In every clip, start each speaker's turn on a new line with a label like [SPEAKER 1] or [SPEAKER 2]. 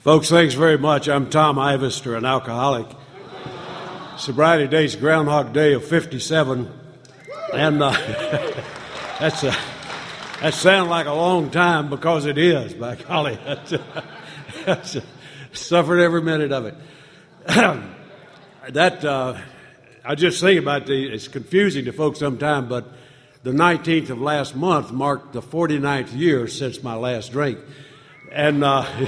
[SPEAKER 1] Folks, thanks very much. I'm Tom Ivester, an alcoholic. Sobriety Day's Groundhog Day of 57, and that sounds like a long time because it is, by golly. Suffered every minute of it. I just think about it's confusing to folks sometimes, but the 19th of last month marked the 49th year since my last drink. And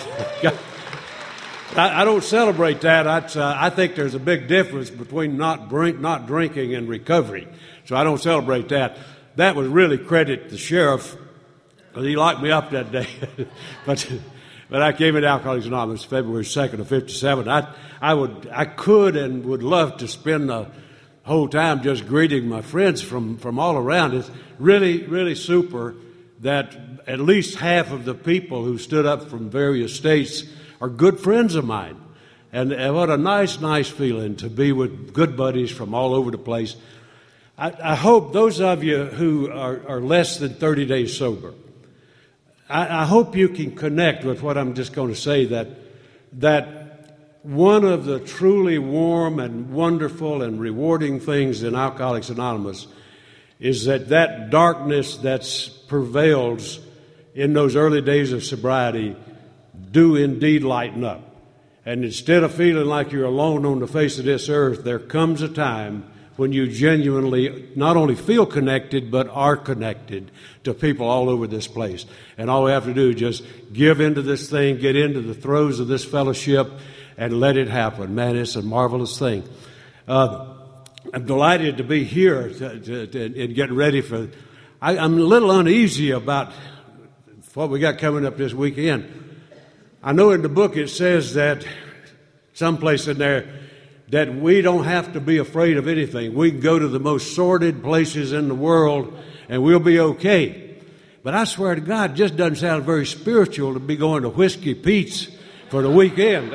[SPEAKER 1] I don't celebrate that. I think there's a big difference between not drinking and recovery. So I don't celebrate that. That was really credit to the sheriff, because he locked me up that day. But I came into Alcoholics Anonymous February 2nd of 57. I could and would love to spend the whole time just greeting my friends from all around. It's really, really super that at least half of the people who stood up from various states are good friends of mine. And what a nice feeling to be with good buddies from all over the place. I hope those of you who are less than 30 days sober, I hope you can connect with what I'm just going to say, that one of the truly warm and wonderful and rewarding things in Alcoholics Anonymous is that darkness that prevails in those early days of sobriety do indeed lighten up. And instead of feeling like you're alone on the face of this earth, there comes a time when you genuinely not only feel connected, but are connected to people all over this place. And all we have to do is just give into this thing, get into the throes of this fellowship, and let it happen. Man, it's a marvelous thing. I'm delighted to be here and getting ready for... I'm a little uneasy about what we got coming up this weekend. I know in the book it says that, someplace in there, that we don't have to be afraid of anything. We can go to the most sordid places in the world and we'll be okay. But I swear to God, it just doesn't sound very spiritual to be going to Whiskey Pete's for the weekend.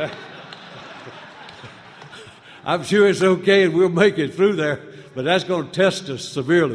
[SPEAKER 1] I'm sure it's okay and we'll make it through there, but that's going to test us severely.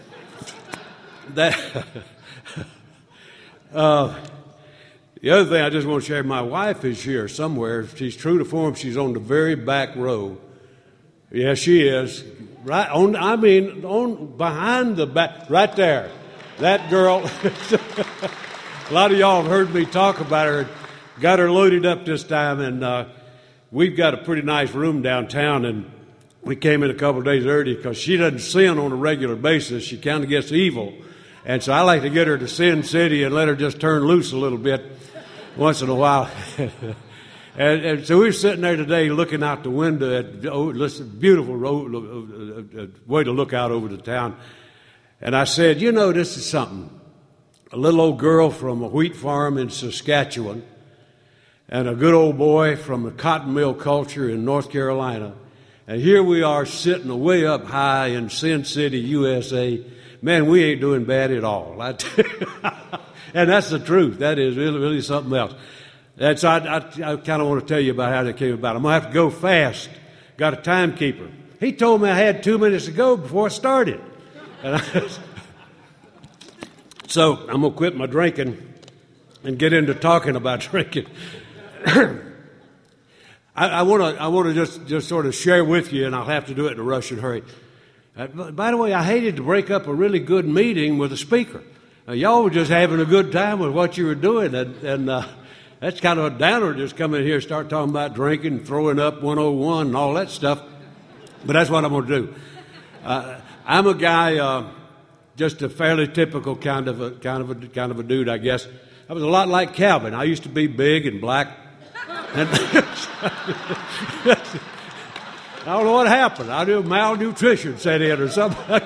[SPEAKER 1] The other thing I just want to share, my wife is here somewhere. She's true to form. She's on the very back row. Yes, she is. Right on. I mean, behind the back, right there. That girl. A lot of y'all have heard me talk about her. Got her loaded up this time, and we've got a pretty nice room downtown. And we came in a couple of days early because she doesn't sin on a regular basis. She kind of gets evil, and so I like to get her to Sin City and let her just turn loose a little bit once in a while. and so we were sitting there today looking out the window at beautiful way to look out over the town. And I said, you know, this is something. A little old girl from a wheat farm in Saskatchewan and a good old boy from the cotton mill culture in North Carolina. And here we are sitting way up high in Sin City, USA. Man, we ain't doing bad at all. And that's the truth. That is really, really something else. I kind of want to tell you about how that came about. I'm going to have to go fast. Got a timekeeper. He told me I had 2 minutes to go before I started. So I'm going to quit my drinking and get into talking about drinking. I want to just sort of share with you, and I'll have to do it in a rush and hurry. By the way, I hated to break up a really good meeting with a speaker. Y'all were just having a good time with what you were doing, and that's kind of a downer, just come in here and start talking about drinking, throwing up 101 and all that stuff. But that's what I'm going to do. I'm a guy, just a fairly typical kind of a dude, I guess. I was a lot like Calvin. I used to be big and black. And I don't know what happened. I knew malnutrition set in or something.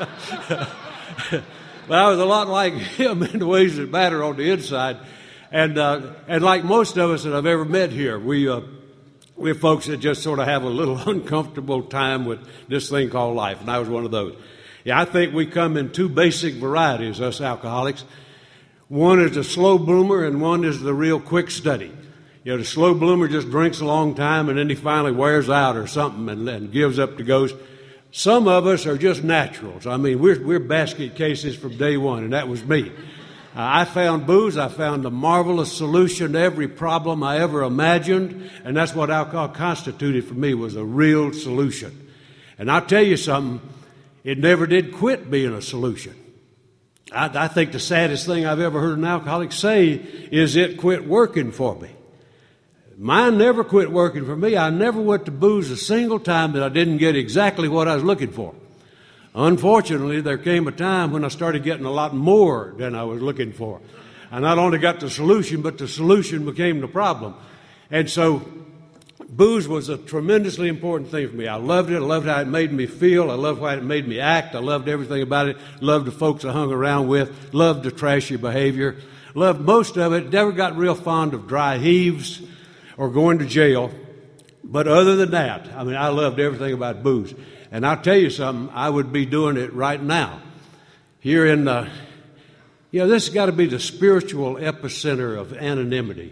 [SPEAKER 1] But I was a lot like him in the ways that matter on the inside. And like most of us that I've ever met here, we're folks that just sort of have a little uncomfortable time with this thing called life. And I was one of those. Yeah, I think we come in two basic varieties, us alcoholics. One is the slow bloomer and one is the real quick study. You know, the slow bloomer just drinks a long time and then he finally wears out or something and gives up the ghost. Some of us are just naturals. I mean, we're basket cases from day one, and that was me. I found booze. I found a marvelous solution to every problem I ever imagined, and that's what alcohol constituted for me, was a real solution. And I'll tell you something, it never did quit being a solution. I think the saddest thing I've ever heard an alcoholic say is it quit working for me. Mine never quit working for me. I never went to booze a single time that I didn't get exactly what I was looking for. Unfortunately, there came a time when I started getting a lot more than I was looking for. I not only got the solution, but the solution became the problem. And so booze was a tremendously important thing for me. I loved it. I loved how it made me feel. I loved how it made me act. I loved everything about it. Loved the folks I hung around with. Loved the trashy behavior. Loved most of it. Never got real fond of dry heaves or going to jail. But other than that, I mean, I loved everything about booze. And I'll tell you something, I would be doing it right now. Here in this has got to be the spiritual epicenter of anonymity.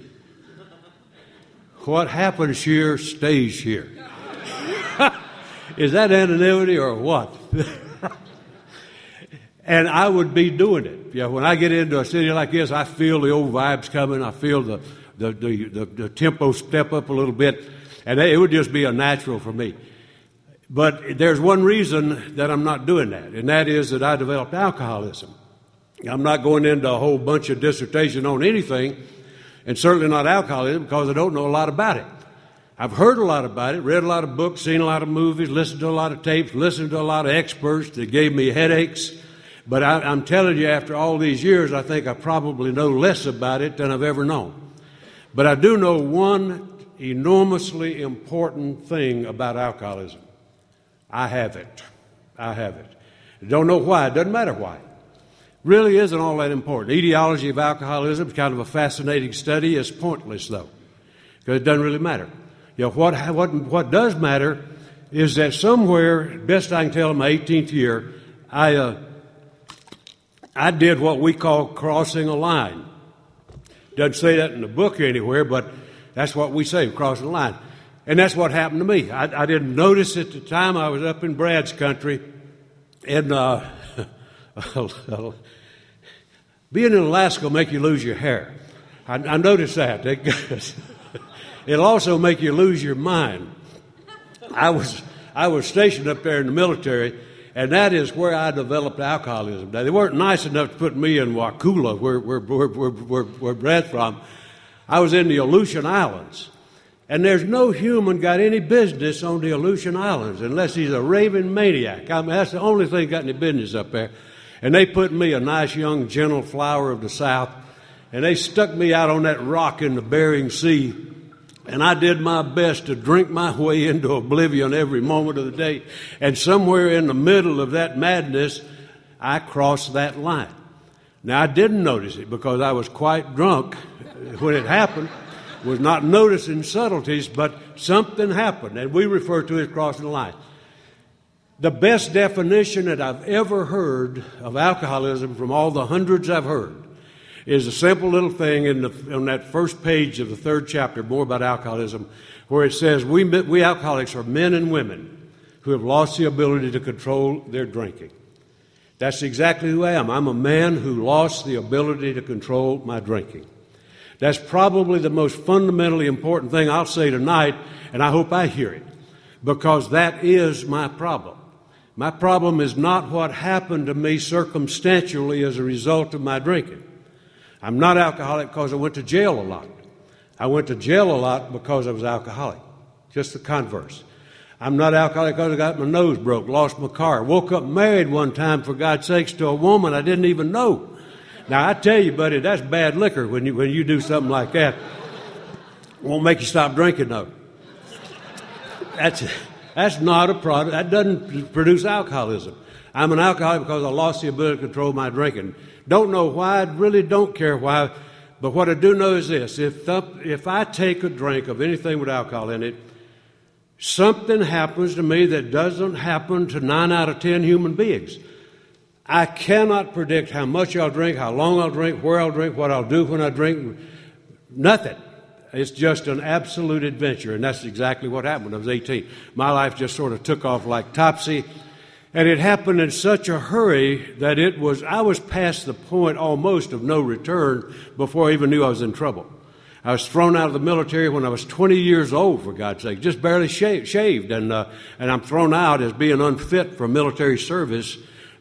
[SPEAKER 1] What happens here stays here. Is that anonymity or what? And I would be doing it. Yeah, when I get into a city like this, I feel the old vibes coming. I feel the tempo step up a little bit, and it would just be a natural for me. But there's one reason that I'm not doing that, and that is that I developed alcoholism. I'm not going into a whole bunch of dissertation on anything, and certainly not alcoholism, because I don't know a lot about it. I've heard a lot about it, read a lot of books, seen a lot of movies, listened to a lot of tapes, listened to a lot of experts that gave me headaches. But I'm telling you, after all these years, I think I probably know less about it than I've ever known. But I do know one enormously important thing about alcoholism. I have it. I have it. I don't know why. It doesn't matter why. Really isn't all that important. The etiology of alcoholism is kind of a fascinating study. It's pointless, though, because it doesn't really matter. You know, what does matter is that somewhere, best I can tell, in my 18th year, I did what we call crossing a line. Doesn't say that in the book anywhere, but that's what we say, crossing a line. And that's what happened to me. I didn't notice at the time. I was up in Brad's country, and being in Alaska will make you lose your hair. I noticed that. It'll also make you lose your mind. I was stationed up there in the military, and that is where I developed alcoholism. Now, they weren't nice enough to put me in Wakula, where Brad's from. I was in the Aleutian Islands. And there's no human got any business on the Aleutian Islands unless he's a raving maniac. I mean, that's the only thing got any business up there. And they put me, a nice young gentle flower of the South, and they stuck me out on that rock in the Bering Sea. And I did my best to drink my way into oblivion every moment of the day. And somewhere in the middle of that madness, I crossed that line. Now, I didn't notice it because I was quite drunk when it happened. Was not noticing subtleties, but something happened, and we refer to it as crossing the line. The best definition that I've ever heard of alcoholism from all the hundreds I've heard is a simple little thing on that first page of the 3rd chapter, more about alcoholism, where it says, we alcoholics are men and women who have lost the ability to control their drinking. That's exactly who I am. I'm a man who lost the ability to control my drinking. That's probably the most fundamentally important thing I'll say tonight, and I hope I hear it, because that is my problem. My problem is not what happened to me circumstantially as a result of my drinking. I'm not alcoholic because I went to jail a lot. I went to jail a lot because I was alcoholic, just the converse. I'm not alcoholic because I got my nose broke, lost my car, woke up married one time, for God's sakes, to a woman I didn't even know. Now, I tell you, buddy, that's bad liquor when you do something like that. Won't make you stop drinking, though. That's not a product. That doesn't produce alcoholism. I'm an alcoholic because I lost the ability to control my drinking. Don't know why. I really don't care why. But what I do know is this. If I take a drink of anything with alcohol in it, something happens to me that doesn't happen to 9 out of 10 human beings. I cannot predict how much I'll drink, how long I'll drink, where I'll drink, what I'll do when I drink. Nothing. It's just an absolute adventure, and that's exactly what happened when I was 18. My life just sort of took off like Topsy, And it happened in such a hurry that I was past the point almost of no return before I even knew I was in trouble. I was thrown out of the military when I was 20 years old, for God's sake, just barely shaved. And I'm thrown out as being unfit for military service.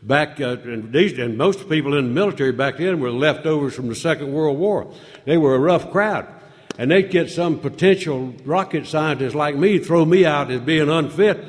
[SPEAKER 1] And most people in the military back then were leftovers from the Second World War. They were a rough crowd. And they'd get some potential rocket scientist like me, throw me out as being unfit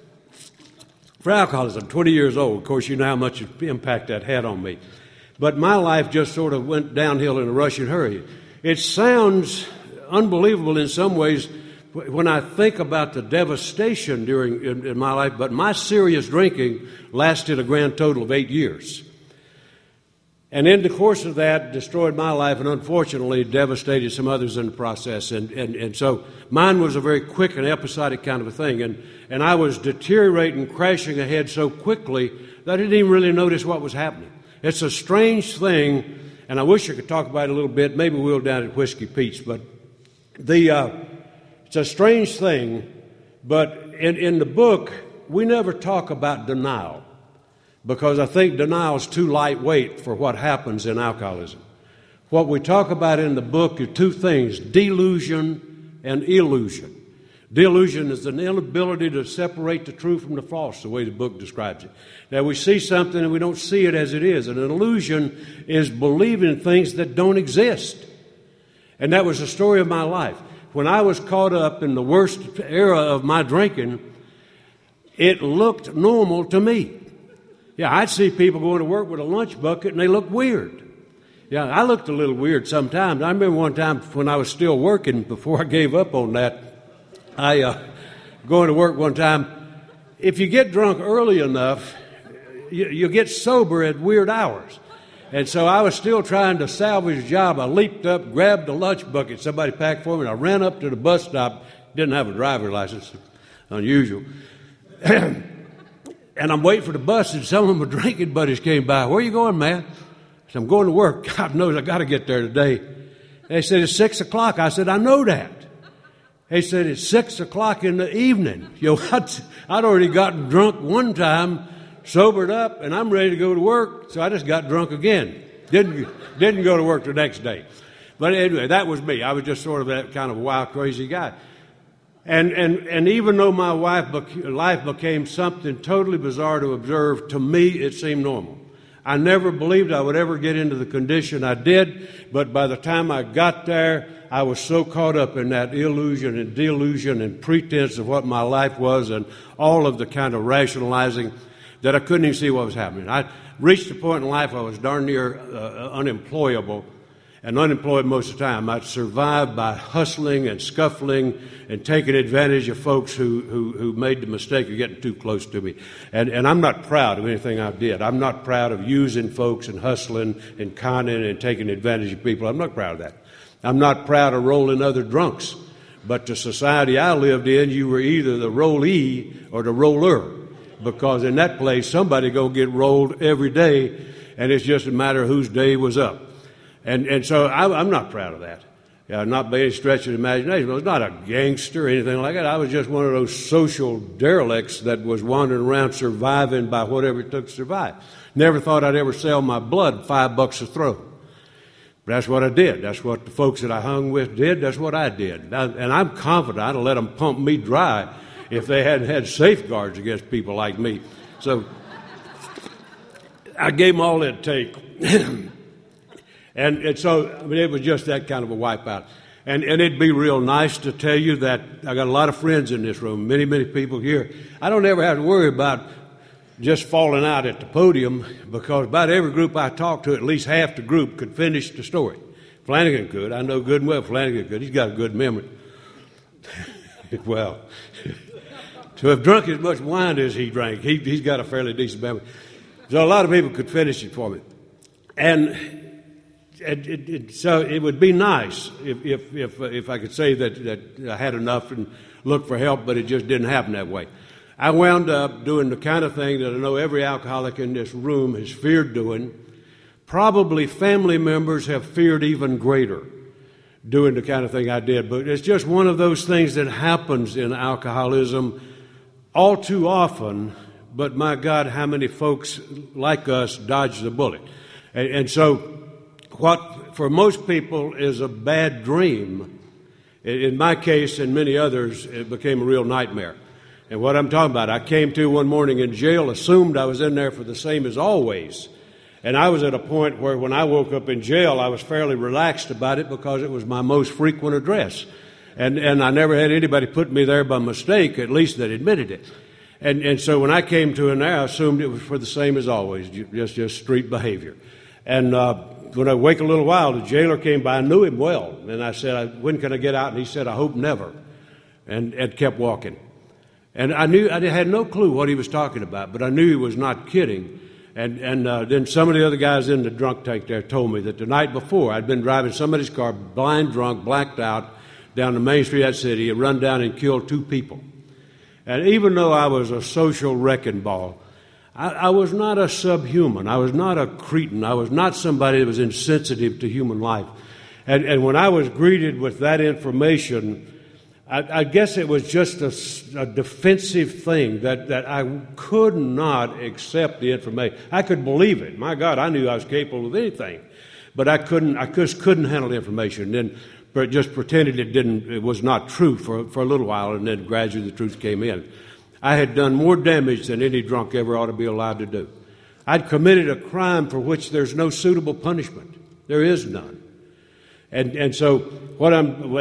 [SPEAKER 1] for alcoholism, 20 years old. Of course, you know how much impact that had on me. But my life just sort of went downhill in a rushing hurry. It sounds unbelievable in some ways when I think about the devastation in my life, but my serious drinking lasted a grand total of 8 years. And in the course of that, destroyed my life and unfortunately devastated some others in the process. And so mine was a very quick and episodic kind of a thing. And I was deteriorating, crashing ahead so quickly that I didn't even really notice what was happening. It's a strange thing, and I wish I could talk about it a little bit. Maybe we'll down at Whiskey Pete's. But it's a strange thing, but in the book, we never talk about denial, because I think denial is too lightweight for what happens in alcoholism. What we talk about in the book are two things: delusion and illusion. Delusion is an inability to separate the true from the false, the way the book describes it. Now, we see something and we don't see it as it is. And an illusion is believing things that don't exist. And that was the story of my life. When I was caught up in the worst era of my drinking, it looked normal to me. Yeah, I'd see people going to work with a lunch bucket and they looked weird. Yeah, I looked a little weird sometimes. I remember one time when I was still working, before I gave up on that, going to work one time. If you get drunk early enough, you get sober at weird hours. And so I was still trying to salvage a job. I leaped up, grabbed the lunch bucket somebody packed for me, and I ran up to the bus stop. Didn't have a driver's license, unusual. And I'm waiting for the bus, and some of my drinking buddies came by. "Where are you going, man?" I said, "I'm going to work. God knows I got to get there today." They said, "It's 6 o'clock. I said, "I know that." They said, "It's 6 o'clock in the evening." I'd already gotten drunk one time, sobered up, and I'm ready to go to work, so I just got drunk again. Didn't go to work the next day. But anyway, that was me. I was just sort of that kind of wild, crazy guy. And even though my life became something totally bizarre to observe, to me it seemed normal. I never believed I would ever get into the condition I did, but by the time I got there, I was so caught up in that illusion and delusion and pretense of what my life was and all of the kind of rationalizing that I couldn't even see what was happening. I reached a point in life I was darn near unemployable, and unemployed most of the time. I'd survived by hustling and scuffling and taking advantage of folks who made the mistake of getting too close to me. And I'm not proud of anything I did. I'm not proud of using folks and hustling and conning and taking advantage of people. I'm not proud of that. I'm not proud of rolling other drunks. But the society I lived in, you were either the rollee or the roller. Because in that place, somebody going to get rolled every day, and it's just a matter of whose day was up. And so I'm not proud of that. Yeah, not by any stretch of the imagination. I was not a gangster or anything like that. I was just one of those social derelicts that was wandering around surviving by whatever it took to survive. Never thought I'd ever sell my blood $5 a throw. But that's what I did. That's what the folks that I hung with did. That's what I did. And I'm confident I'd have let them pump me dry if they hadn't had safeguards against people like me. So I gave them all it'd take. And so I mean, it was just that kind of a wipeout. And it'd be real nice to tell you that I got a lot of friends in this room, many, many people here. I don't ever have to worry about just falling out at the podium, because about every group I talk to, at least half the group could finish the story. Flanagan could. I know good and well Flanagan could. He's got a good memory. Well, to have drunk as much wine as he drank, he's got a fairly decent memory. So a lot of people could finish it for me. And so it would be nice if I could say that I had enough and looked for help, but it just didn't happen that way. I wound up doing the kind of thing that I know every alcoholic in this room has feared doing. Probably family members have feared even greater doing the kind of thing I did. But it's just one of those things that happens in alcoholism all too often but my God, how many folks like us dodge the bullet. And so what for most people is a bad dream, in my case and many others, it became a real nightmare. And what I'm talking about, I came to one morning in jail, assumed I was in there for the same as always. And I was at a point where when I woke up in jail, I was fairly relaxed about it because it was my most frequent address. And I never had anybody put me there by mistake, at least that admitted it. And so when I came to in there, I assumed it was for the same as always, just street behavior. And when I wake a little while, the jailer came by. I knew him well. And I said, when can I get out? And he said, I hope never. And kept walking. And I had no clue what he was talking about, but I knew he was not kidding. And then some of the other guys in the drunk tank there told me that the night before I'd been driving somebody's car, blind drunk, blacked out, down the main street of that city, had run down and killed 2 people. And even though I was a social wrecking ball, I was not a subhuman. I was not a cretin. I was not somebody that was insensitive to human life. And when I was greeted with that information, I guess it was just a defensive thing that I could not accept the information. I could believe it. My God, I knew I was capable of anything, but I just couldn't handle the information. And then just pretended it was not true for a little while, and then gradually the truth came in. I had done more damage than any drunk ever ought to be allowed to do. I'd committed a crime for which there's no suitable punishment. There is none. And so what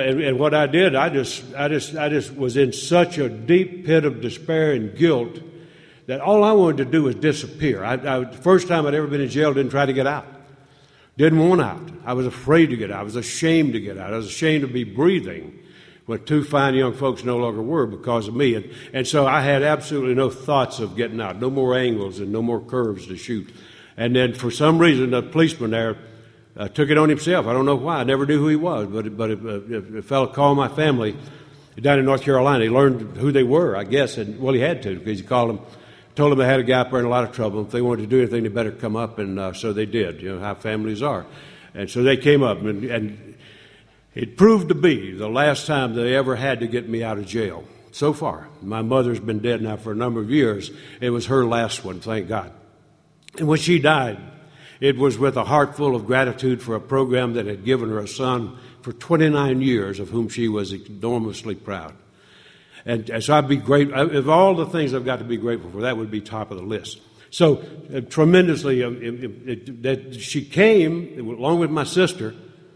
[SPEAKER 1] I did, I just was in such a deep pit of despair and guilt that all I wanted to do was disappear. The first time I'd ever been in jail, didn't try to get out. Didn't want out. I was afraid to get out. I was ashamed to get out. I was ashamed to be breathing when 2 fine young folks no longer were because of me. And so I had absolutely no thoughts of getting out, no more angles and no more curves to shoot. And then for some reason, the policeman there took it on himself. I don't know why. I never knew who he was, but a fellow called my family down in North Carolina. He learned who they were, I guess, and he had to because he called them, told them they had a guy up there in a lot of trouble. If they wanted to do anything, they better come up, and so they did. You know how families are, and so they came up, and it proved to be the last time they ever had to get me out of jail. So far, my mother's been dead now for a number of years. It was her last one, thank God. And when she died, it was with a heart full of gratitude for a program that had given her a son for 29 years, of whom she was enormously proud. And so I'd be grateful. Of all the things I've got to be grateful for, that would be top of the list. So tremendously, that she came, along with my sister.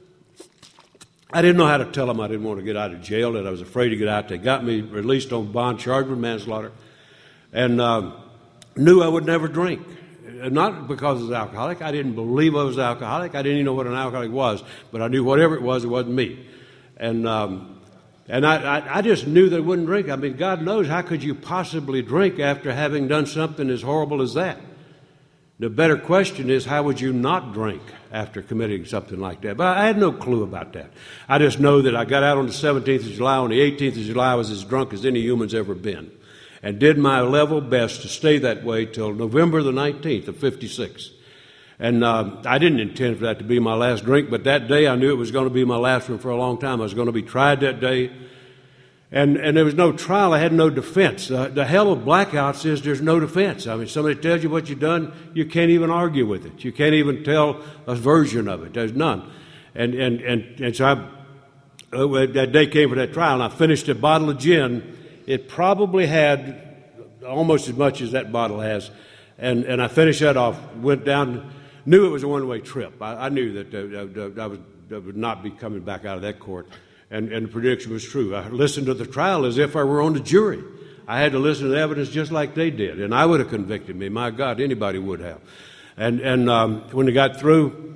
[SPEAKER 1] I didn't know how to tell them I didn't want to get out of jail, that I was afraid to get out. They got me released on bond, charged with manslaughter, and knew I would never drink. Not because I was alcoholic. I didn't believe I was alcoholic. I didn't even know what an alcoholic was. But I knew whatever it wasn't me. And I just knew that I wouldn't drink. I mean, God knows, how could you possibly drink after having done something as horrible as that? The better question is, how would you not drink after committing something like that? But I had no clue about that. I just know that I got out on the 17th of July. On the 18th of July, I was as drunk as any human's ever been, and did my level best to stay that way till November the 19th of 56. And I didn't intend for that to be my last drink, but that day I knew it was going to be my last one for a long time. I was going to be tried that day. And there was no trial. I had no defense. The hell of blackouts is there's no defense. I mean, somebody tells you what you've done, you can't even argue with it. You can't even tell a version of it. There's none. And so that day came for that trial, and I finished a bottle of gin. It probably had almost as much as that bottle has. And I finished that off, went down, knew it was a one-way trip. I knew that I would not be coming back out of that court. And the prediction was true. I listened to the trial as if I were on the jury. I had to listen to the evidence just like they did. And I would have convicted me. My God, anybody would have. And when they got through,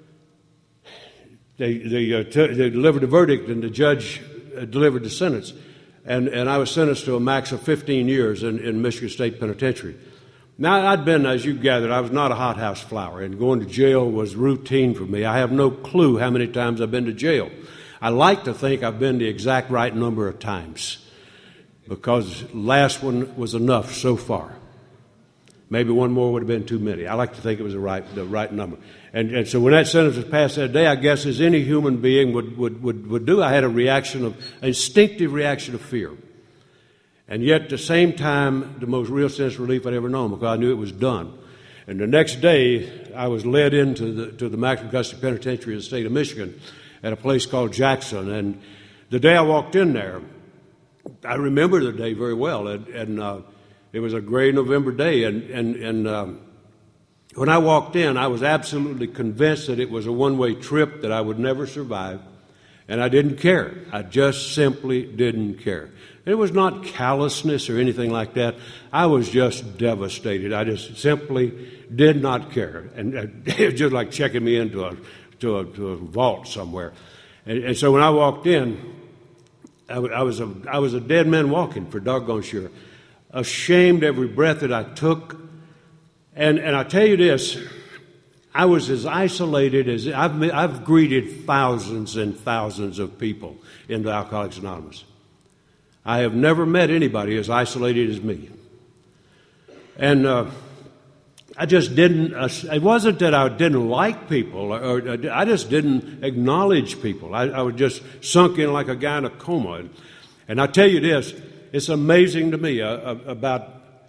[SPEAKER 1] they delivered a verdict, and the judge delivered the sentence. And I was sentenced to a max of 15 years in Michigan State Penitentiary. Now, I'd been, as you gathered, I was not a hothouse flower, and going to jail was routine for me. I have no clue how many times I've been to jail. I like to think I've been the exact right number of times, because last one was enough so far. Maybe one more would have been too many. I like to think it was the right number. And so when that sentence was passed that day, I guess as any human being would do, I had an instinctive reaction of fear. And yet, at the same time, the most real sense of relief I'd ever known, because I knew it was done. And the next day, I was led into the maximum custody penitentiary of the state of Michigan at a place called Jackson. And the day I walked in there, I remember the day very well. And it was a gray November day. And when I walked in, I was absolutely convinced that it was a one-way trip, that I would never survive. And I didn't care. I just simply didn't care. It was not callousness or anything like that. I was just devastated. I just simply did not care. And it was just like checking me into a vault somewhere. And so when I walked in, I was a dead man walking, for doggone sure. Ashamed every breath that I took. And I tell you this, I was as isolated as I've greeted thousands and thousands of people into Alcoholics Anonymous. I have never met anybody as isolated as me. And I just didn't, it wasn't that I didn't like people, or I just didn't acknowledge people. I was just sunk in like a guy in a coma. And I tell you this, it's amazing to me about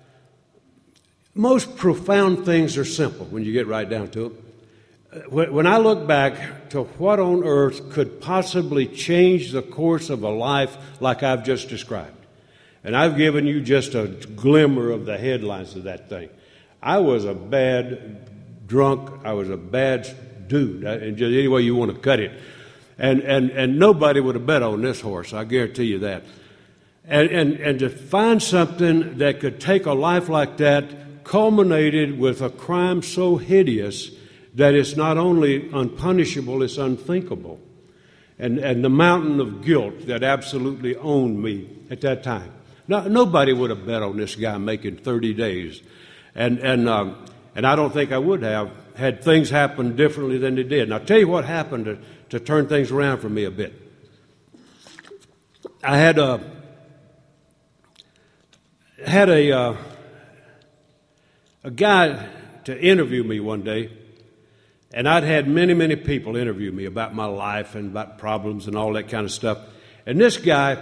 [SPEAKER 1] most profound things are simple when you get right down to it. When I look back to what on earth could possibly change the course of a life like I've just described, and I've given you just a glimmer of the headlines of that thing. I was a bad drunk. I was a bad dude, and just any way you want to cut it. And nobody would have bet on this horse, I guarantee you that. And to find something that could take a life like that, culminated with a crime so hideous that it's not only unpunishable, it's unthinkable. And the mountain of guilt that absolutely owned me at that time. Now, nobody would have bet on this guy making 30 days. And I don't think I would have had things happen differently than they did. And I'll tell you what happened to turn things around for me a bit. I had a guy to interview me one day. And I'd had many, many people interview me about my life and about problems and all that kind of stuff. And this guy,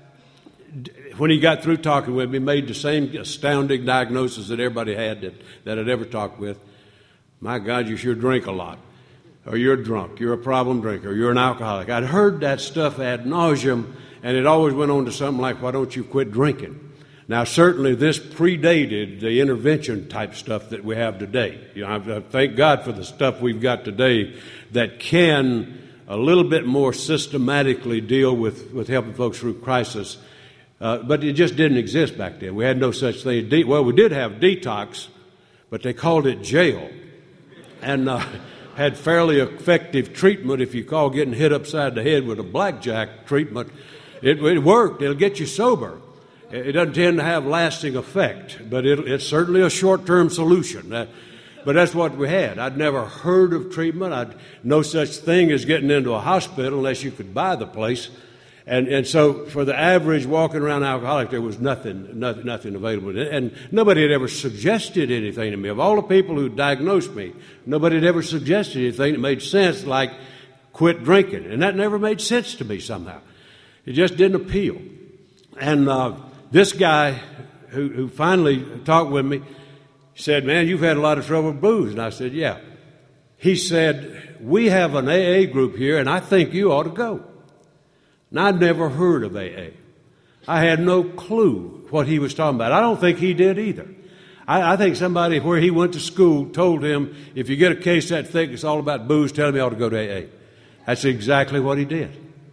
[SPEAKER 1] when he got through talking with me, made the same astounding diagnosis that everybody had that I'd ever talked with. My God, you sure drink a lot. Or you're drunk. You're a problem drinker. You're an alcoholic. I'd heard that stuff ad nauseum, and it always went on to something like, why don't you quit drinking? Now, certainly this predated the intervention type stuff that we have today. You know, I thank God for the stuff we've got today that can a little bit more systematically deal with helping folks through crisis. But it just didn't exist back then. We had no such thing. Well, we did have detox, but they called it jail. And had fairly effective treatment. If you call getting hit upside the head with a blackjack treatment, it worked. It'll get you sober. It doesn't tend to have lasting effect, but it's certainly a short-term solution. But that's what we had. I'd never heard of treatment. No such thing as getting into a hospital unless you could buy the place. And so for the average walking around alcoholic, there was nothing available. And nobody had ever suggested anything to me. Of all the people who diagnosed me, nobody had ever suggested anything that made sense, like quit drinking. And that never made sense to me somehow. It just didn't appeal. And this guy who finally talked with me said, man, you've had a lot of trouble with booze. And I said, yeah. He said, we have an AA group here, and I think you ought to go. And I'd never heard of AA. I had no clue what he was talking about. I don't think he did either. I think somebody where he went to school told him, if you get a case that thick, it's all about booze, tell him he ought to go to AA. That's exactly what he did.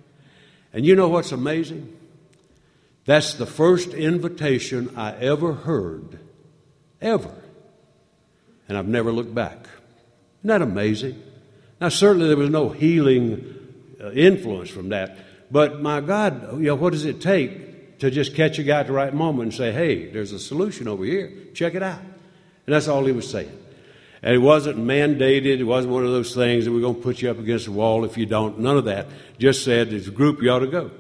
[SPEAKER 1] And you know what's amazing? That's the first invitation I ever heard, ever. And I've never looked back. Isn't that amazing? Now, certainly there was no healing influence from that. But my God, what does it take to just catch a guy at the right moment and say, hey, there's a solution over here. Check it out. And that's all he was saying. And it wasn't mandated. It wasn't one of those things that we're going to put you up against the wall if you don't. None of that. Just said, there's a group you ought to go.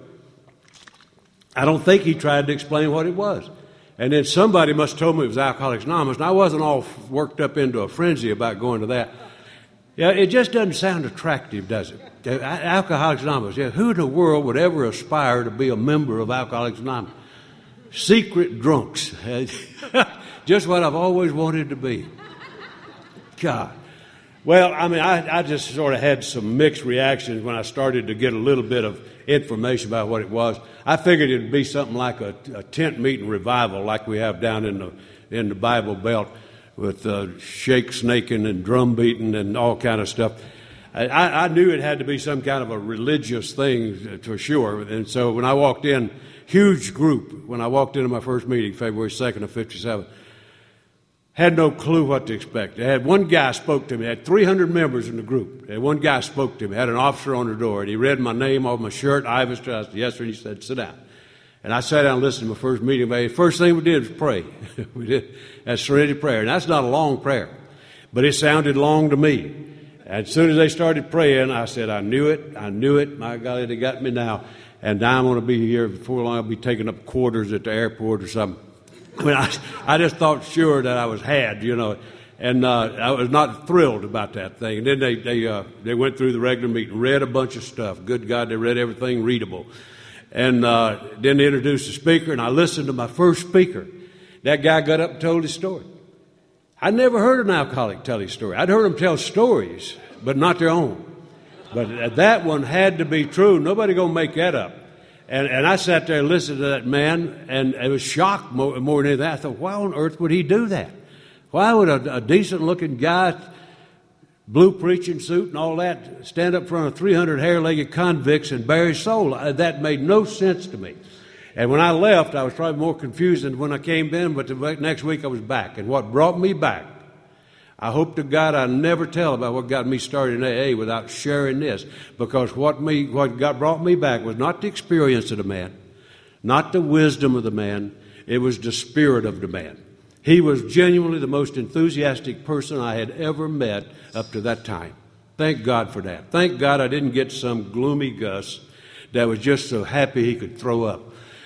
[SPEAKER 1] I don't think he tried to explain what it was. And then somebody must have told me it was Alcoholics Anonymous, and I wasn't all worked up into a frenzy about going to that. Yeah, it just doesn't sound attractive, does it? Alcoholics Anonymous. Yeah, who in the world would ever aspire to be a member of Alcoholics Anonymous? Secret drunks. Just what I've always wanted to be. God. Well, I mean, I just sort of had some mixed reactions when I started to get a little bit of information about what it was. I figured it would be something like a tent meeting revival like we have down in the Bible Belt with shake snaking and drum beating and all kind of stuff. I knew it had to be some kind of a religious thing for sure. And so when I walked in, huge group, when I walked into my first meeting, February 2nd of 57, had no clue what to expect. They had one guy spoke to me. They had 300 members in the group. And one guy spoke to me. Had an officer on the door, and he read my name off my shirt. I said, yes, sir. And he said, sit down. And I sat down and listened to my first meeting. The first thing we did was pray. We did that serenity prayer. And that's not a long prayer, but it sounded long to me. And as soon as they started praying, I said, I knew it. My God, they got me now. And now I'm going to be here before long. I'll be taking up quarters at the airport or something. I mean, I just thought sure that I was had, and I was not thrilled about that thing. And then they went through the regular meeting, read a bunch of stuff. Good God, they read everything readable. And then they introduced the speaker, and I listened to my first speaker. That guy got up and told his story. I'd never heard an alcoholic tell his story. I'd heard them tell stories, but not their own. But that one had to be true. Nobody going to make that up. And I sat there and listened to that man, and I was shocked more than anything. I thought, why on earth would he do that? Why would a decent-looking guy, blue preaching suit and all that, stand up in front of 300 hair-legged convicts and bare his soul? That made no sense to me. And when I left, I was probably more confused than when I came in, but the next week I was back. And what brought me back, I hope to God I never tell about what got me started in AA without sharing this, because what brought me back was not the experience of the man, not the wisdom of the man, it was the spirit of the man. He was genuinely the most enthusiastic person I had ever met up to that time. Thank God for that. Thank God I didn't get some gloomy Gus that was just so happy he could throw up.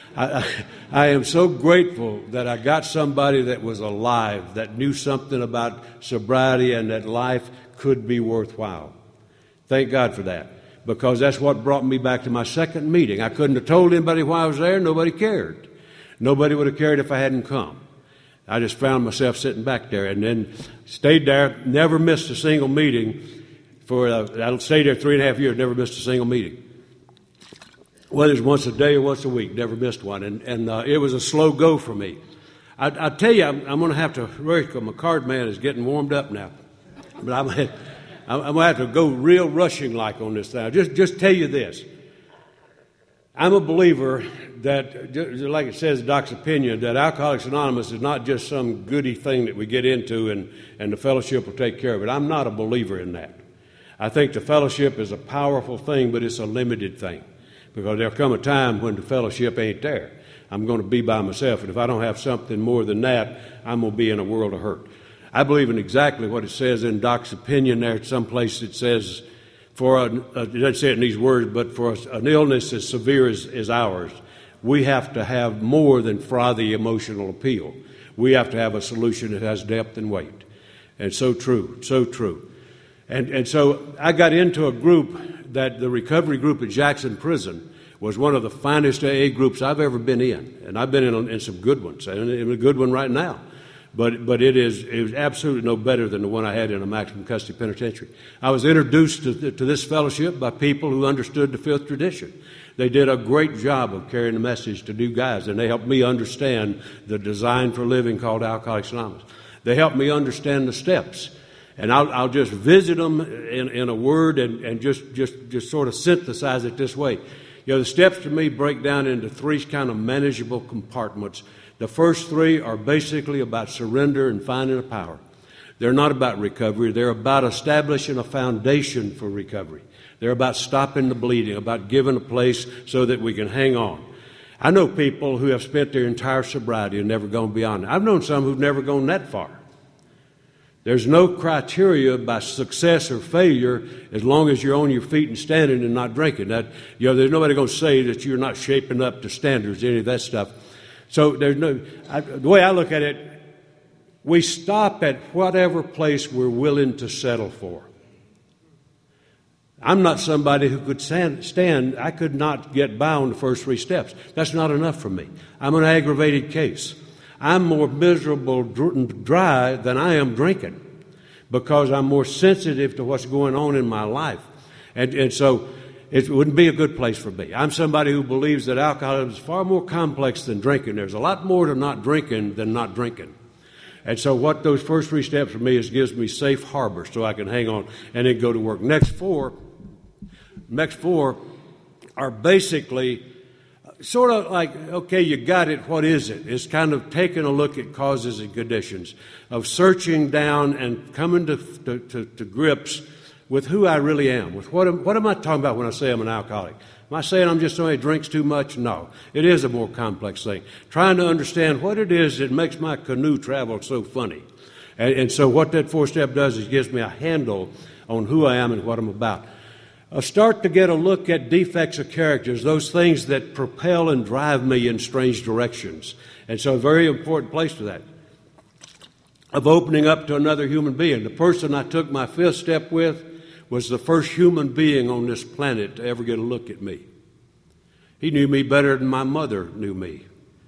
[SPEAKER 1] I am so grateful that I got somebody that was alive, that knew something about sobriety and that life could be worthwhile. Thank God for that, because that's what brought me back to my second meeting. I couldn't have told anybody why I was there. Nobody cared. Nobody would have cared if I hadn't come. I just found myself sitting back there and then stayed there, never missed a single meeting. I stayed there 3.5 years, never missed a single meeting. Whether it's once a day or once a week, never missed one. And it was a slow go for me. I tell you, I'm going to have to rush because my card man is getting warmed up now. But I'm going to have to go real rushing like on this thing. Just tell you this. I'm a believer that, like it says in Doc's opinion, that Alcoholics Anonymous is not just some goody thing that we get into and the fellowship will take care of it. I'm not a believer in that. I think the fellowship is a powerful thing, but it's a limited thing. Because there'll come a time when the fellowship ain't there. I'm going to be by myself, and if I don't have something more than that, I'm going to be in a world of hurt. I believe in exactly what it says in Doc's opinion there. Someplace it says, it doesn't say it in these words, but for an illness as severe as ours, we have to have more than frothy emotional appeal. We have to have a solution that has depth and weight. And so true, so true. And so I got into a group that the recovery group at Jackson Prison was one of the finest AA groups I've ever been in. And I've been in some good ones, and in a good one right now. But it was absolutely no better than the one I had in a maximum custody penitentiary. I was introduced to this fellowship by people who understood the fifth tradition. They did a great job of carrying the message to new guys, and they helped me understand the design for living called Alcoholics Anonymous. They helped me understand the steps. And I'll just visit them in a word and just sort of synthesize it this way. The steps to me break down into three kind of manageable compartments. The first three are basically about surrender and finding a power. They're not about recovery. They're about establishing a foundation for recovery. They're about stopping the bleeding, about giving a place so that we can hang on. I know people who have spent their entire sobriety and never gone beyond it. I've known some who've never gone that far. There's no criteria by success or failure as long as you're on your feet and standing and not drinking. There's nobody going to say that you're not shaping up to standards, any of that stuff. So the way I look at it, we stop at whatever place we're willing to settle for. I'm not somebody who could stand. I could not get by on the first 3 steps. That's not enough for me. I'm an aggravated case. I'm more miserable dry than I am drinking because I'm more sensitive to what's going on in my life. And so it wouldn't be a good place for me. I'm somebody who believes that alcoholism is far more complex than drinking. There's a lot more to not drinking than not drinking. And so what those first 3 steps for me is gives me safe harbor so I can hang on and then go to work. Next four are basically sort of like, okay, you got it, what is it? It's kind of taking a look at causes and conditions, of searching down and coming to grips with who I really am, with what am I talking about when I say I'm an alcoholic? Am I saying I'm just somebody who drinks too much? No. It is a more complex thing. Trying to understand what it is that makes my canoe travel so funny. And so what that 4-step does is gives me a handle on who I am and what I'm about. Start to get a look at defects of characters, those things that propel and drive me in strange directions. And so a very important place for that, of opening up to another human being. The person I took my 5th step with was the first human being on this planet to ever get a look at me. He knew me better than my mother knew me.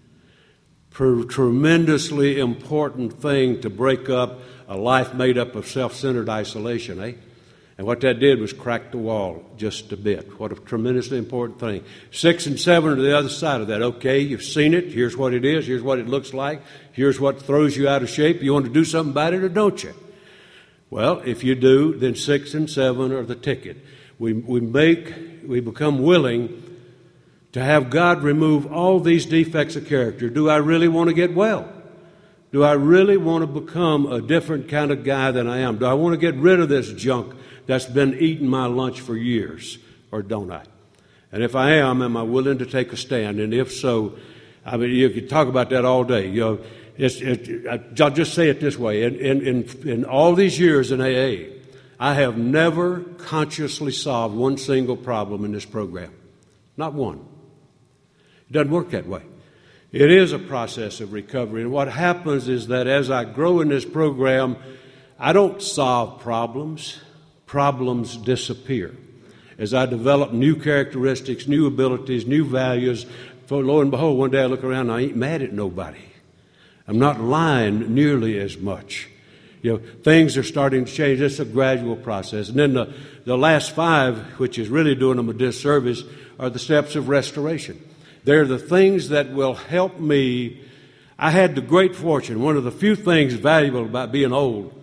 [SPEAKER 1] Tremendously important thing to break up a life made up of self-centered isolation, eh? And what that did was crack the wall just a bit. What a tremendously important thing. 6 and 7 are the other side of that. Okay, you've seen it. Here's what it is. Here's what it looks like. Here's what throws you out of shape. You want to do something about it or don't you? Well, if you do, then 6 and 7 are the ticket. We become willing to have God remove all these defects of character. Do I really want to get well? Do I really want to become a different kind of guy than I am? Do I want to get rid of this junk that's been eating my lunch for years, or don't I? And if I am I willing to take a stand? And if so, I mean, you could talk about that all day. You know, I'll just say it this way. In all these years in AA, I have never consciously solved one single problem in this program. Not one. It doesn't work that way. It is a process of recovery. And what happens is that as I grow in this program, I don't solve problems. Problems disappear. As I develop new characteristics, new abilities, new values, for lo and behold, one day I look around and I ain't mad at nobody. I'm not lying nearly as much. You know, things are starting to change. It's a gradual process. And then the last 5, which is really doing them a disservice, are the steps of restoration. They're the things that will help me. I had the great fortune, one of the few things valuable about being old,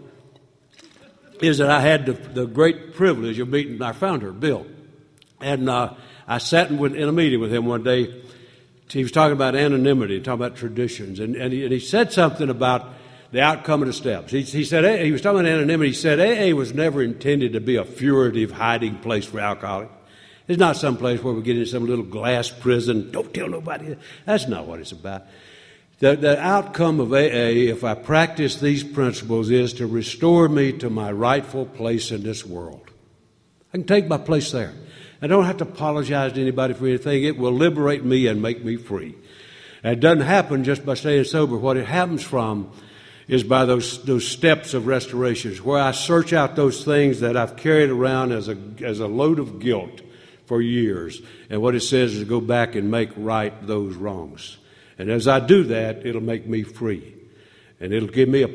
[SPEAKER 1] is that I had the great privilege of meeting our founder, Bill. And I sat in a meeting with him one day. He was talking about anonymity, talking about traditions. And he said something about the outcome of the steps. He said, he was talking about anonymity. He said, AA was never intended to be a furtive hiding place for alcoholics. It's not some place where we get into some little glass prison. Don't tell nobody. That's not what it's about. The outcome of AA, if I practice these principles, is to restore me to my rightful place in this world. I can take my place there. I don't have to apologize to anybody for anything. It will liberate me and make me free. And it doesn't happen just by staying sober. What it happens from is by those steps of restoration, where I search out those things that I've carried around as a load of guilt for years. And what it says is to go back and make right those wrongs. And as I do that, it'll make me free. And it'll give me a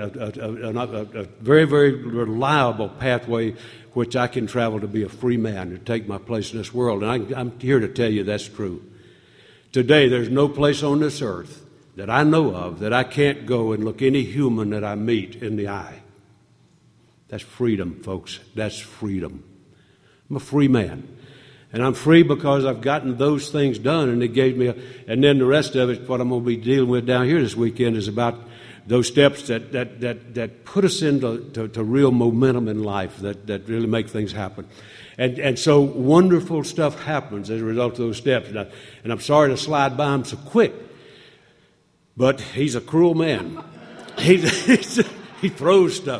[SPEAKER 1] very, very reliable pathway which I can travel to be a free man, to take my place in this world. And I'm here to tell you that's true. Today, there's no place on this earth that I know of that I can't go and look any human that I meet in the eye. That's freedom, folks. That's freedom. I'm a free man. And I'm free because I've gotten those things done, and it gave me and then the rest of it, what I'm going to be dealing with down here this weekend, is about those steps that put us into real momentum in life, that really make things happen. And so wonderful stuff happens as a result of those steps. And I'm sorry to slide by him so quick, but he's a cruel man. He throws stuff.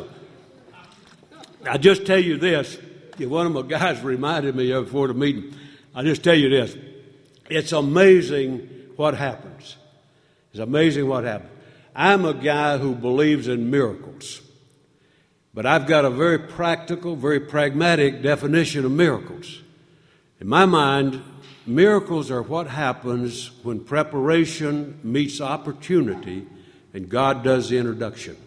[SPEAKER 1] I just tell you this. One of my guys reminded me of before the meeting. I'll just tell you this. It's amazing what happens. It's amazing what happens. I'm a guy who believes in miracles. But I've got a very practical, very pragmatic definition of miracles. In my mind, miracles are what happens when preparation meets opportunity and God does the introduction.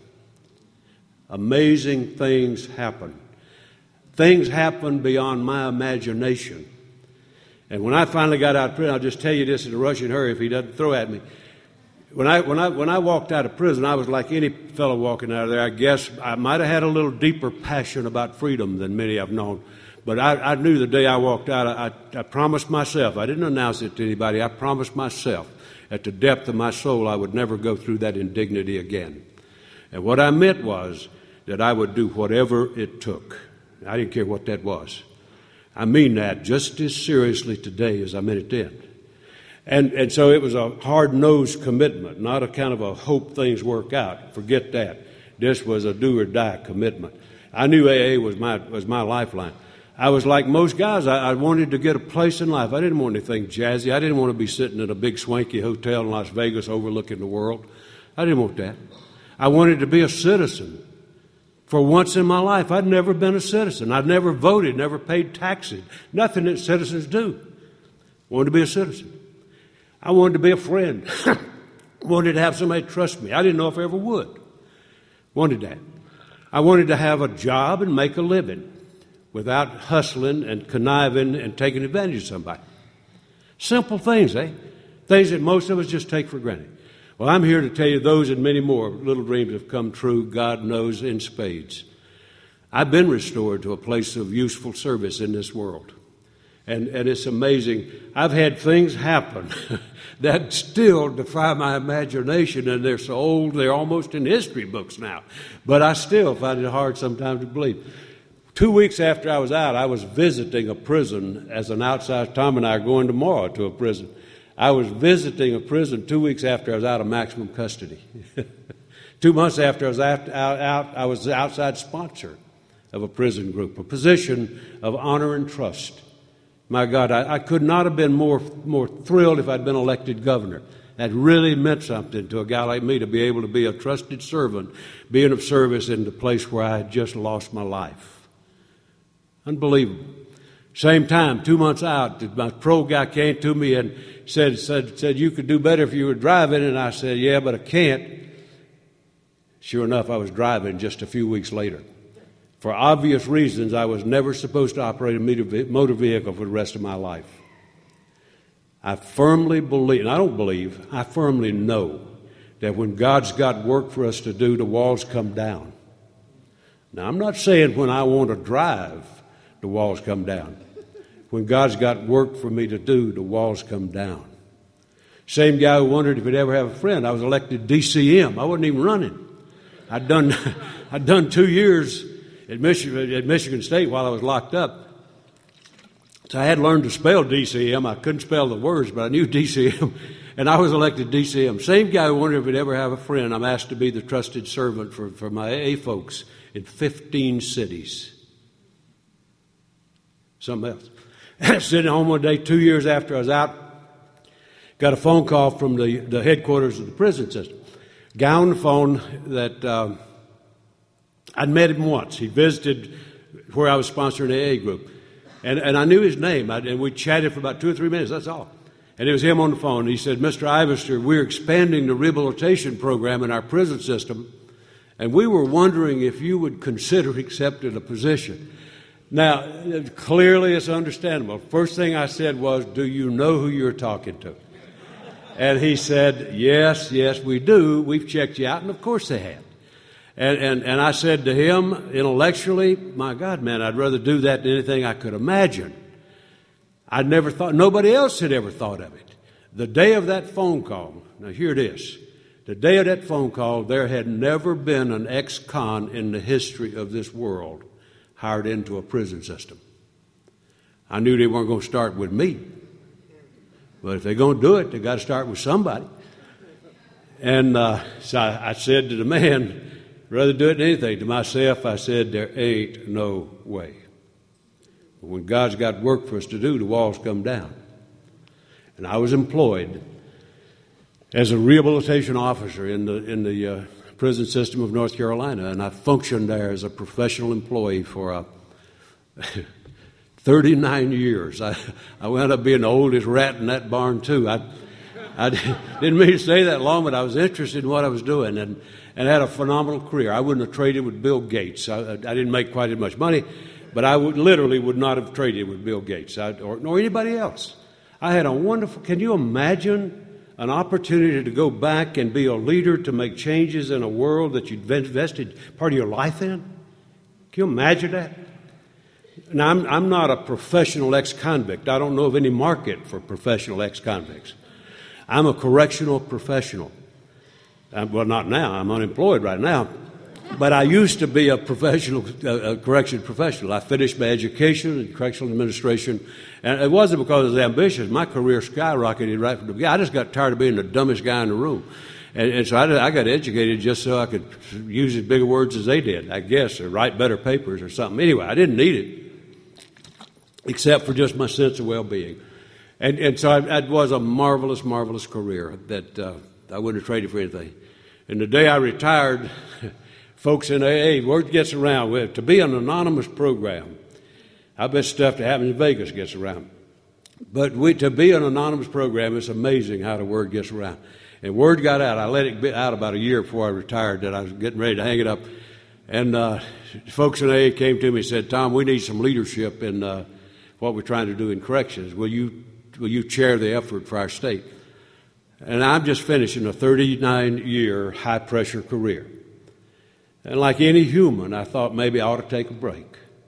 [SPEAKER 1] Amazing things happen. Things happen beyond my imagination. And when I finally got out of prison, I'll just tell you this in a rushing hurry if he doesn't throw at me. When I walked out of prison, I was like any fellow walking out of there. I guess I might have had a little deeper passion about freedom than many I've known. But I knew the day I walked out, I promised myself, I didn't announce it to anybody, I promised myself at the depth of my soul I would never go through that indignity again. And what I meant was that I would do whatever it took. I didn't care what that was. I mean that just as seriously today as I meant it then. And so it was a hard-nosed commitment, not a kind of a hope things work out. Forget that. This was a do-or-die commitment. I knew AA was my lifeline. I was like most guys. I wanted to get a place in life. I didn't want anything jazzy. I didn't want to be sitting in a big swanky hotel in Las Vegas overlooking the world. I didn't want that. I wanted to be a citizen. For once in my life, I'd never been a citizen. I'd never voted, never paid taxes. Nothing that citizens do. Wanted to be a citizen. I wanted to be a friend. Wanted to have somebody trust me. I didn't know if I ever would. Wanted that. I wanted to have a job and make a living without hustling and conniving and taking advantage of somebody. Simple things, eh? Things that most of us just take for granted. Well, I'm here to tell you those and many more little dreams have come true, God knows, in spades. I've been restored to a place of useful service in this world. And it's amazing. I've had things happen that still defy my imagination, and they're so old, they're almost in history books now. But I still find it hard sometimes to believe. 2 weeks after I was out, I was visiting a prison as an outside. Tom and I are going tomorrow to a prison. I was visiting a prison 2 weeks after I was out of maximum custody. 2 months after I was out, I was the outside sponsor of a prison group, a position of honor and trust. My God, I could not have been more thrilled if I'd been elected governor. That really meant something to a guy like me to be able to be a trusted servant, being of service in the place where I had just lost my life. Unbelievable. Same time, 2 months out, my parole guy came to me and said, you could do better if you were driving. And I said, yeah, but I can't. Sure enough, I was driving just a few weeks later. For obvious reasons, I was never supposed to operate a motor vehicle for the rest of my life. I firmly believe, and I don't believe, I firmly know that when God's got work for us to do, the walls come down. Now, I'm not saying when I want to drive, the walls come down. When God's got work for me to do, the walls come down. Same guy who wondered if he'd ever have a friend. I was elected DCM. I wasn't even running. I'd done 2 years at Michigan State while I was locked up. So I had learned to spell DCM. I couldn't spell the words, but I knew DCM. And I was elected DCM. Same guy who wondered if he'd ever have a friend. I'm asked to be the trusted servant for my AA folks in 15 cities. Something else. Sitting home one day 2 years after I was out, got a phone call from the headquarters of the prison system. Guy on the phone that I'd met him once. He visited where I was sponsoring an AA group. And I knew his name, and we chatted for about 2 or 3 minutes, that's all. And it was him on the phone. He said, Mr. Ivester, we're expanding the rehabilitation program in our prison system, and we were wondering if you would consider accepting a position. Now, clearly it's understandable. First thing I said was, do you know who you're talking to? And he said, yes, we do. We've checked you out, and of course they have. And I said to him intellectually, my God, man, I'd rather do that than anything I could imagine. I'd never thought, nobody else had ever thought of it. The day of that phone call, now here it is. The day of that phone call, there had never been an ex-con in the history of this world hired into a prison system. I knew they weren't going to start with me. But if they're going to do it, they've got to start with somebody. And so I said to the man, rather do it than anything. To myself, I said, there ain't no way. When God's got work for us to do, the walls come down. And I was employed as a rehabilitation officer in the prison system of North Carolina, and I functioned there as a professional employee for 39 years. I wound up being the oldest rat in that barn, too. I didn't mean to stay that long, but I was interested in what I was doing and had a phenomenal career. I wouldn't have traded with Bill Gates. I didn't make quite as much money, but I literally would not have traded with Bill Gates nor anybody else. I had a wonderful, can you imagine an opportunity to go back and be a leader to make changes in a world that you'd invested part of your life in? Can you imagine that? Now, I'm not a professional ex-convict. I don't know of any market for professional ex-convicts. I'm a correctional professional. Well, not now. I'm unemployed right now. But I used to be a professional, correction professional. I finished my education in correctional administration, and it wasn't because I was ambitious. My career skyrocketed right from the beginning. I just got tired of being the dumbest guy in the room. And so I got educated just so I could use as bigger words as they did, I guess, or write better papers or something. Anyway, I didn't need it, except for just my sense of well-being. And so it was a marvelous, marvelous career that I wouldn't have traded for anything. And the day I retired, folks in AA, word gets around. To be an anonymous program, I bet stuff that happens in Vegas gets around. But to be an anonymous program, it's amazing how the word gets around. And word got out. I let it out about a year before I retired that I was getting ready to hang it up. And folks in AA came to me and said, Tom, we need some leadership in what we're trying to do in corrections. Will you chair the effort for our state? And I'm just finishing a 39-year high-pressure career. And like any human, I thought maybe I ought to take a break.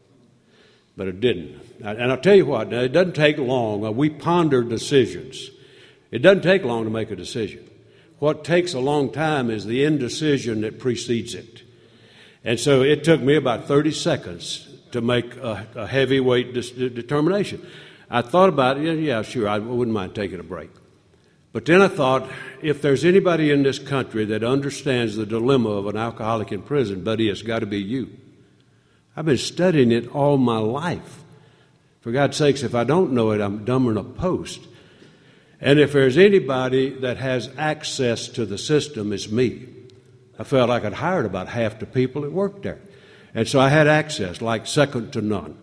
[SPEAKER 1] But it didn't. And I'll tell you what, it doesn't take long. We ponder decisions. It doesn't take long to make a decision. What takes a long time is the indecision that precedes it. And so it took me about 30 seconds to make a heavyweight determination. I thought about it. Yeah, sure, I wouldn't mind taking a break. But then I thought, if there's anybody in this country that understands the dilemma of an alcoholic in prison, buddy, it's got to be you. I've been studying it all my life. For God's sakes, if I don't know it, I'm dumber than a post. And if there's anybody that has access to the system, it's me. I felt like I'd hired about half the people that worked there. And so I had access, like second to none.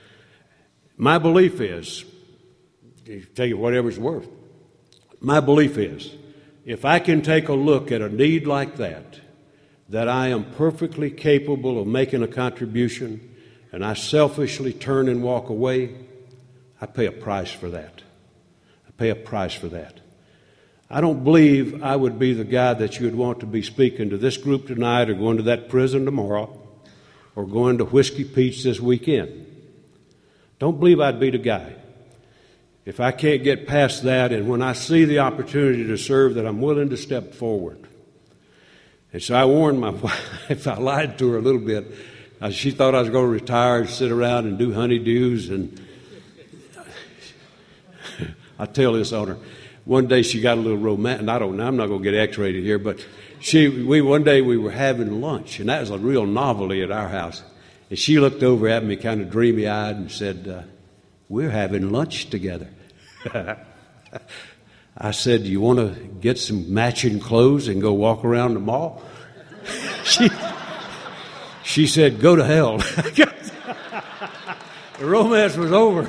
[SPEAKER 1] My belief is, take it whatever it's worth, my belief is, if I can take a look at a need like that I am perfectly capable of making a contribution, and I selfishly turn and walk away, I pay a price for that. I pay a price for that. I don't believe I would be the guy that you would want to be speaking to this group tonight or going to that prison tomorrow or going to Whiskey Pete's this weekend. Don't believe I'd be the guy. If I can't get past that, and when I see the opportunity to serve, that I'm willing to step forward. And so I warned my wife, I lied to her a little bit. She thought I was going to retire and sit around and do honeydews. And I tell this on her. One day she got a little romantic. I don't know, I'm not going to get X-rated here, but one day we were having lunch, and that was a real novelty at our house. And she looked over at me kind of dreamy-eyed and said, we're having lunch together. I said, do you want to get some matching clothes and go walk around the mall? She said, go to hell. The romance was over.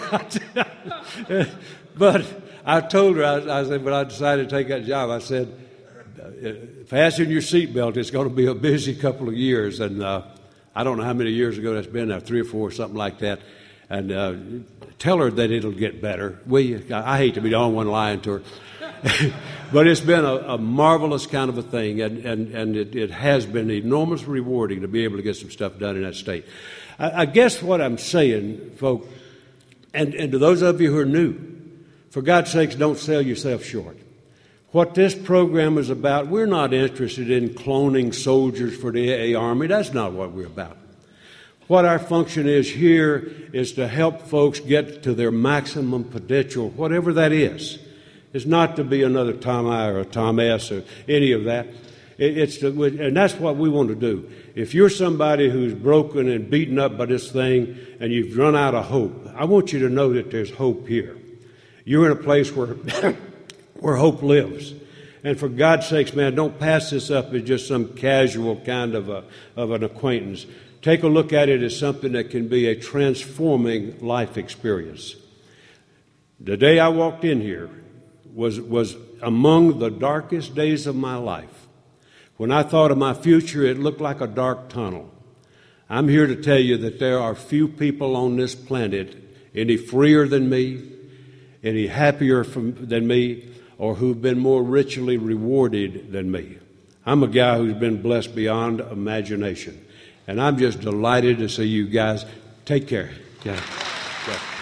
[SPEAKER 1] But I told her, I said, when I decided to take that job, I said, fasten your seatbelt. It's going to be a busy couple of years. And I don't know how many years ago that's been now, 3 or 4, something like that. And tell her that it'll get better. I hate to be the only one lying to her. But it's been a marvelous kind of a thing, and it has been enormously rewarding to be able to get some stuff done in that state. I guess what I'm saying, folks, and to those of you who are new, for God's sakes, don't sell yourself short. What this program is about, we're not interested in cloning soldiers for the AA Army. That's not what we're about. What our function is here is to help folks get to their maximum potential, whatever that is. It's not to be another Tom I or a Tom S or any of that. And that's what we want to do. If you're somebody who's broken and beaten up by this thing and you've run out of hope, I want you to know that there's hope here. You're in a place where hope lives. And for God's sakes, man, don't pass this up as just some casual kind of an acquaintance. Take a look at it as something that can be a transforming life experience. The day I walked in here was among the darkest days of my life. When I thought of my future, it looked like a dark tunnel. I'm here to tell you that there are few people on this planet any freer than me, any happier than me, or who've been more richly rewarded than me. I'm a guy who's been blessed beyond imagination. And I'm just delighted to see you guys. Take care. Yeah.